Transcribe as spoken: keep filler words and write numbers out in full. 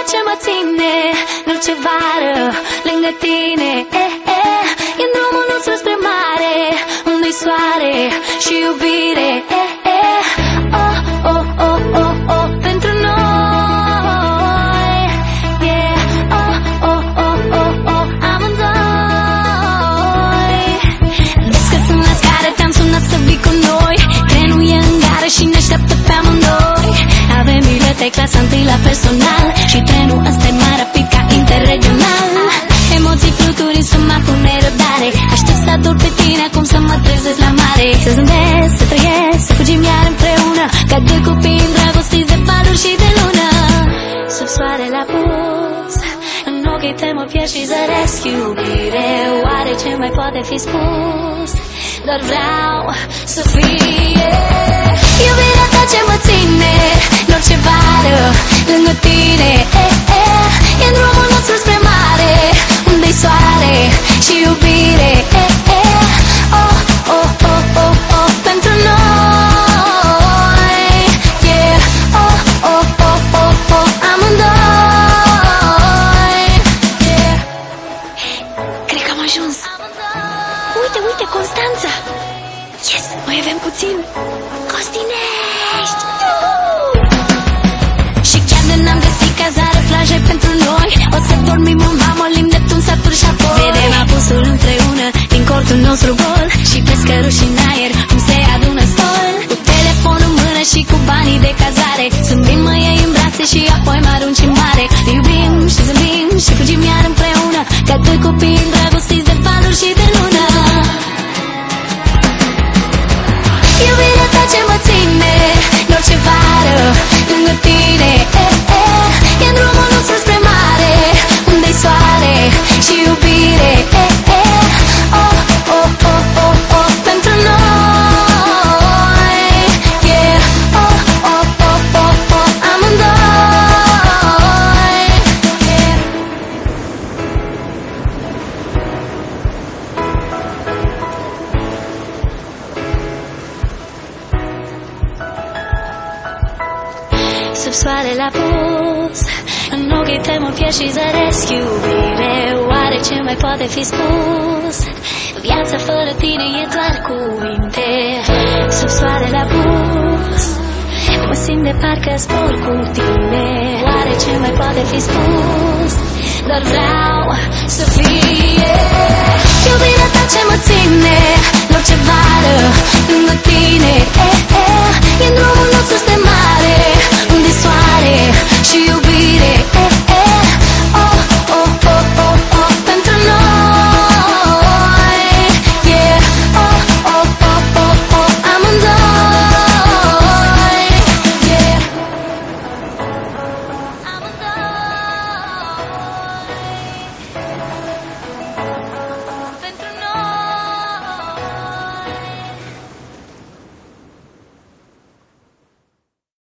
ce mă ține în orice vară lângă tine, eh, eh. E în drumul nostru spre mare, unde-i soare și iubire, eh, eh. Oh, oh, oh, oh, oh, pentru noi, yeah. Oh, oh, oh, oh, oh, amândoi. Vezi că sunt la scară, te-am sunat să vii cu noi. Trenul e în gară și ne așteaptă pe amândoi. Avem bilete clasa întâi la personal și trenul ăsta e mai rapid ca interregional. Emoții fluturi în suma cu nerăbdare. Aștept să ador pe tine acum să mă trezesc la mare. Să zâmbesc, să trăiesc, să fugim iar împreună, ca doi copii îndrăgostiți de valuri și de lună. Sub soare la pus, în ochii tăi mă pierd și zăresc. Iubire, oare ce mai poate fi spus? Doar vreau să fie iubirea ta ce mă ține în orice vară lângă tine, eh, eh. E în drumul nostru spre mare, unde-i soare și iubire, eh, eh. Oh, oh, oh, oh, oh, pentru noi, yeah. Oh, oh, oh, oh, oh, amândoi, yeah. Cred că am ajuns. Uite, uite, Constanța. Yes, mai avem puțin. Costinești! Și chiar de n-am găsit cazare, plaje pentru noi, o să dormim în vamă, limb Neptun, Saturn și apoi vedem apusul împreună din cortul nostru gol și pescăruși în aer cum se adună stol. Cu telefonul în mână și cu banii de cazare, zâmbim, mă iei în brațe și apoi mă arunci în mare. Ne iubim și zâmbim și fugim iar împreună, ca doi copii îndrăgostiți de valuri și de lună. Iubirea ta ce mă ține în orice vară lângă tine, eh, eh. E în drumul nostru spre mare, unde-i soare și iubire, eh, eh. Oh, oh, oh, oh, oh, pentru noi, yeah. Oh, oh, oh, oh, oh, amândoi, yeah. Sub soare la pus, în ochii tăi mă pierd și zăresc. Iubire, oare ce mai poate fi spus? Viața fără tine e doar cuvinte. Sub soare la pus, mă simt de parcă zbor cu tine. Oare ce mai poate fi spus? Doar vreau să fie iubirea ta ce mă ține în orice vară lângă tine, eh, eh. E în drumul nostru spre mare, unde-i soare